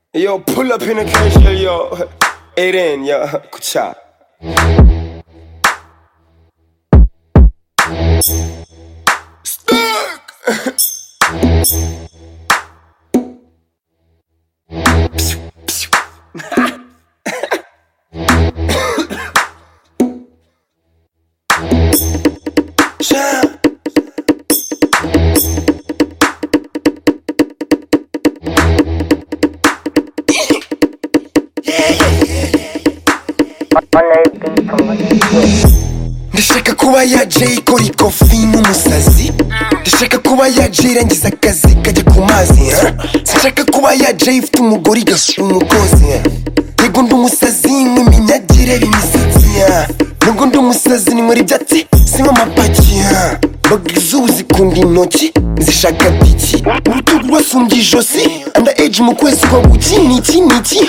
Yo, pull up in a casual, yo. 8N, yo. Kucha. Stuck! Ndashaka kuba ya Jay ikora ikofi n'umusazi. Ndashaka kuba ya Jay irangiza akazi kajya ku mazi. Sinshaka kuba ya Jay ifite umugore igasura umukozi. Yego ndi umusazi nk'iminyagire imisatsi. Nubwo ndi umusazi ninywera ibyatsi sinywa amapaki. Mboga z'ubu zikunda intoki zishaka diki. Urutugu rwasumbye ijosi. Underage mu kwezi kwa buki niki.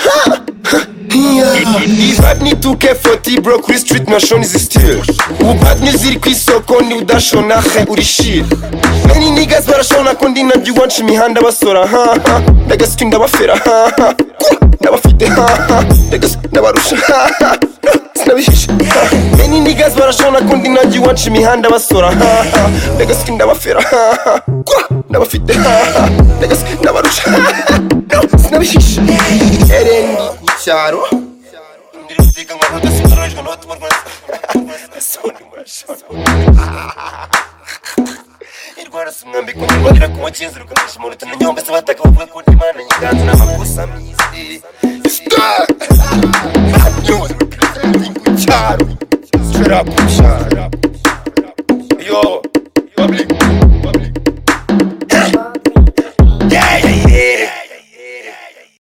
Bad ni 2K40 bro kuri street nashoni zistil. Ubu bad ni ziri kwisoko ni udashona he uri shit. Many niggas barashona ko ndi nabyo wanca imihanda basora. Ndagasiki ndabafera. Ndabafite. Ndabarusha. Sinabihisha. Many niggas barashona ko ndi nabyo wanca imihanda basora. Ndagasiki ndabafera. Ndabafite. Ndabarusha. Sinabihisha. Erengi cyaro ndirutika ngo ndasigarajwe no tumurwa soni murashona irwara sumwambi ko ndira ku mukinzi rukanisha mu rutana nyombe sabataka bavuga ko Imana nyiganza n'amakosa mizi stop cyaro straight up cyaro